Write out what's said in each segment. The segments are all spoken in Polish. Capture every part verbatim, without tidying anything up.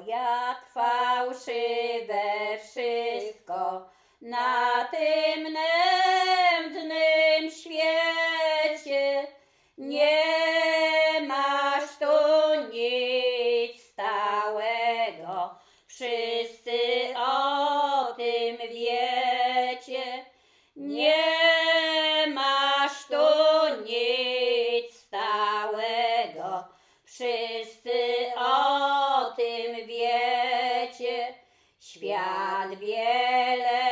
jak fałszywe wszystko na tym nędznym świecie. Nie masz tu nic stałego, wszyscy o tym wiecie. Nie masz tu nic stałego, wszyscy o tym wiecie. Świat wiele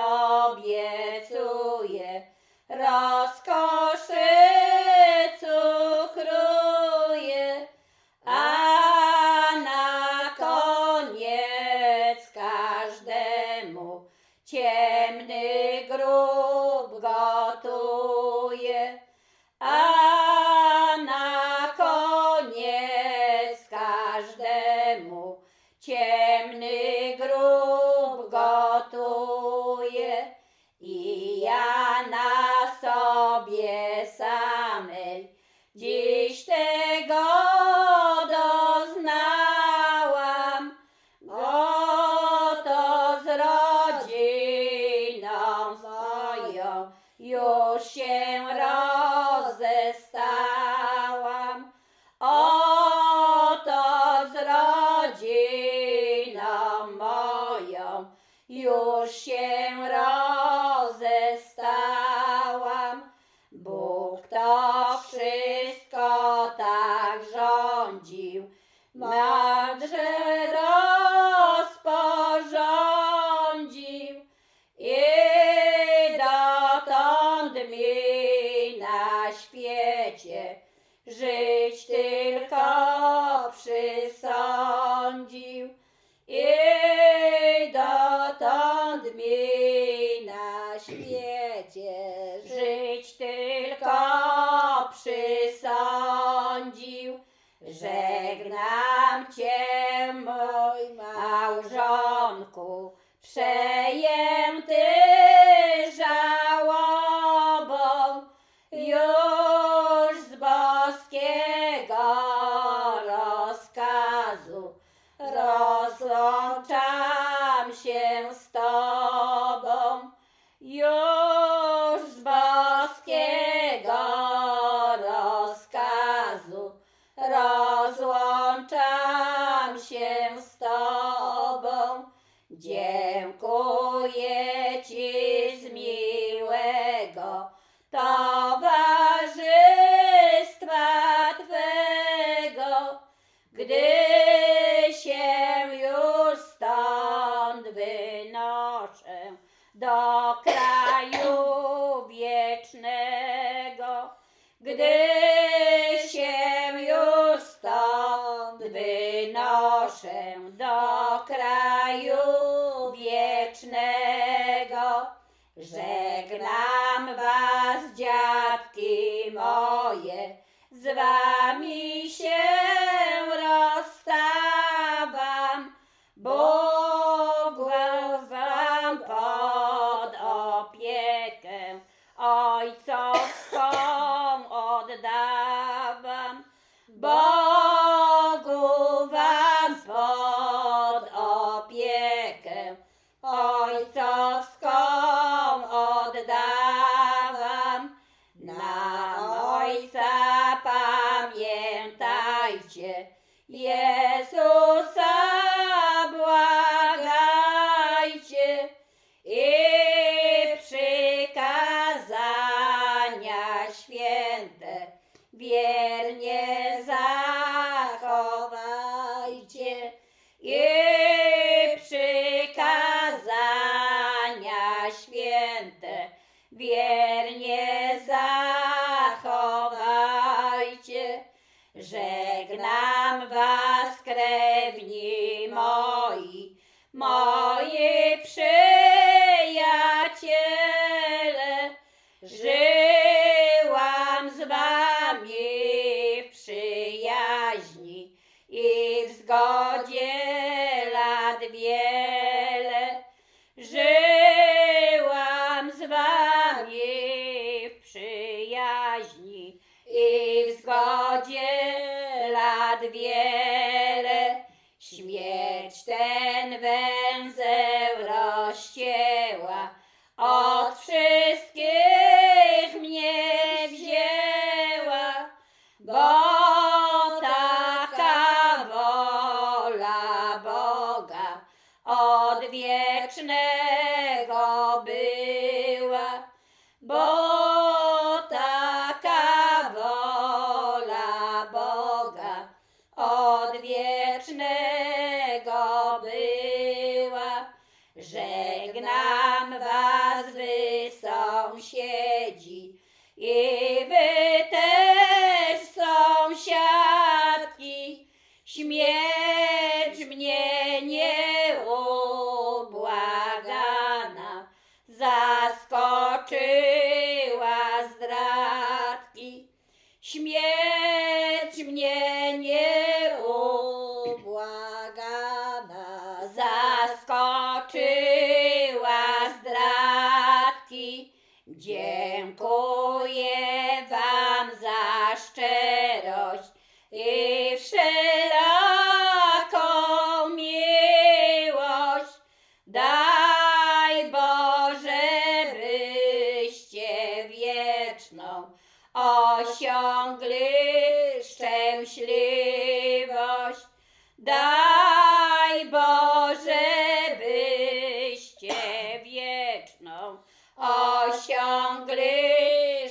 obiecuje, rozkoszy cukruje, a na koniec każdemu ciemny grób gotuje. A na koniec każdemu ciemny grób gotuje. I ja na sobie samej dziś tego doznałam, oto z rodziną swoją już się rozestałam. Oto z rodziną moją już się rozestałam. Bóg to wszystko tak rządził, mądrze rozporządził i dotąd mi na świecie żyć tylko przysądził. I dotąd mi na świecie żyć tylko przysądził. Żegnam cię, mój małżonku, przejęty żałobą, już z boskiego rozkazu rozłączam się z tobą. Już z boskiego rozkazu rozłączam się z tobą. Dziękuję ci z miłego towarzystwa twego, gdy się już stąd wynoszę do kraju wiecznego. Gdy się już stąd wynoszę do kraju wiecznego. Żegnam was, dziadki moje, z wami się rozstawam. Bóg wam pod opiekę ojcowską oddawam. Bogu wam pod opiekę ojcowską oddawam. Na ojca pamiętajcie, Jezusa błagajcie i przykazania święte wiernie zachowajcie. I przykazania święte wiernie zachowajcie. Żegnam was, krewni moi, moi przyjaciele. Żyłam z wami w przyjaźni i w zgodzie lat wiele. Żyłam z wami w przyjaźni i w zgodzie lat wiele. śmierć ten węzeł rozcięła, od wszystkich mnie wzięła, bo taka wola Boga od wiecznego była, bo taka wola Boga od wiecznego była. Żegnam was, wy sąsiedzi, i wy też sąsiadki. Śmierć mnie nieubłagana zaskoczyła zdradki. Śmierć mnie nieubłagana zaskoczyła zdradki. Dziękuję wam za szczerość i wszelaką miłość. Daj Boże, byście wieczną osiągli szczęśliwość. Daj Boże, byście wieczną osiągli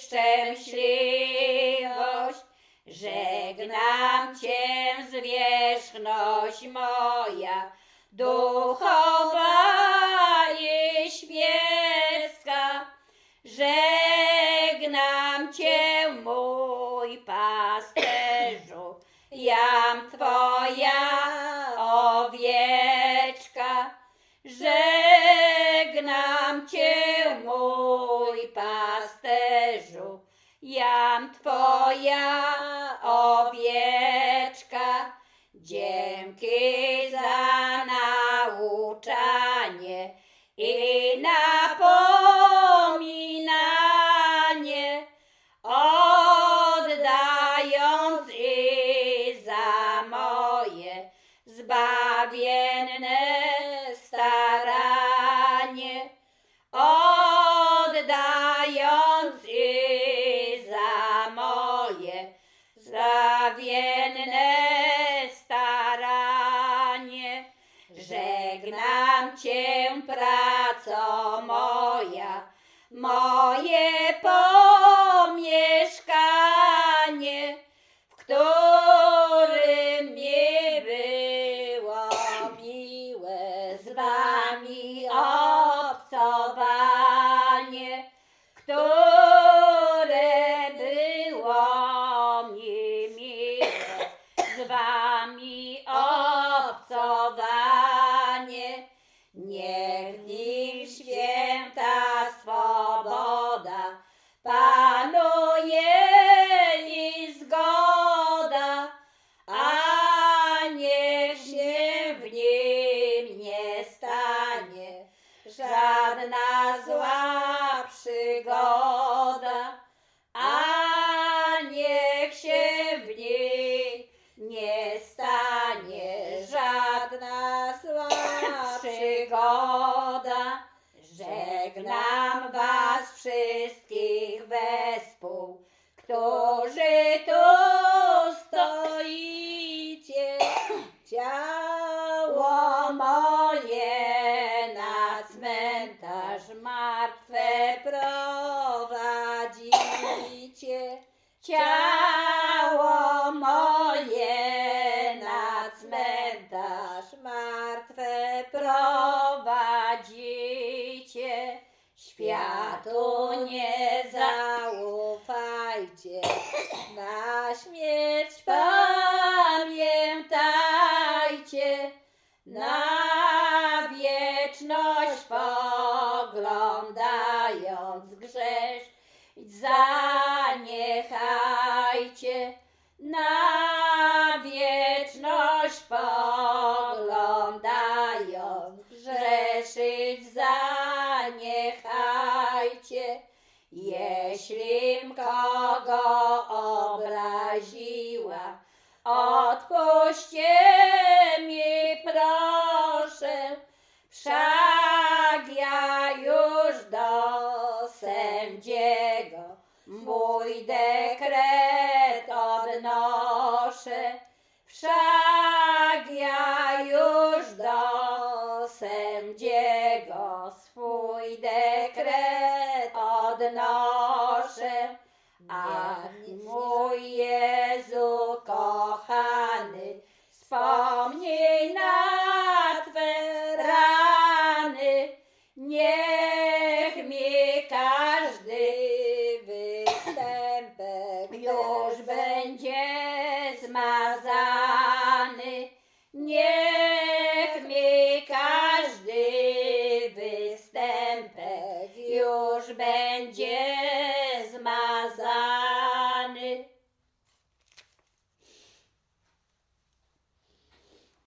szczęśliwość. Żegnam cię, zwierzchność moja, duchowa i świecka. Żegnam cię, mój pasterzu, jam twoja owieczka. Żegnam cię, mój pasterzu, jam twoja owieczka. Dzięki za nauczanie i napominanie, oddając i za moje zbawienne staranie, oddając i za moje zbawienne staranie. Żegnam cię, praco moja, moje pomieszkanie, w którym mi było miłe z wami obcowanie, które było mi miłe z wami obcowanie. Niech w nim święta swoboda panuje i zgoda, a niech się w nim nie stanie żadna zła przygoda, a niech się w nim nie stanie żadna zła przygoda. Żegnam was wszystkich wespół, którzy tu stoicie. Ciało moje na cmentarz martwe prowadzicie. Ciało moje na cmentarz martwe prowadzicie. Światu nie zaufajcie, na śmierć pamiętajcie, na wieczność poglądając grzesz zaniechajcie, na wieczność poglądając grzeszyć zaniechajcie. Jeślim kogo obraziła, odpuśćcie mi wszak ja już do sędziego mój dekret odnoszę, wszak ja już do sędziego swój dekret odnoszę. Ach, mój Jezu kochany, wspomnij na Twe rany, niech mi każdy występek już będzie zmazany, niech mi każdy występek już będzie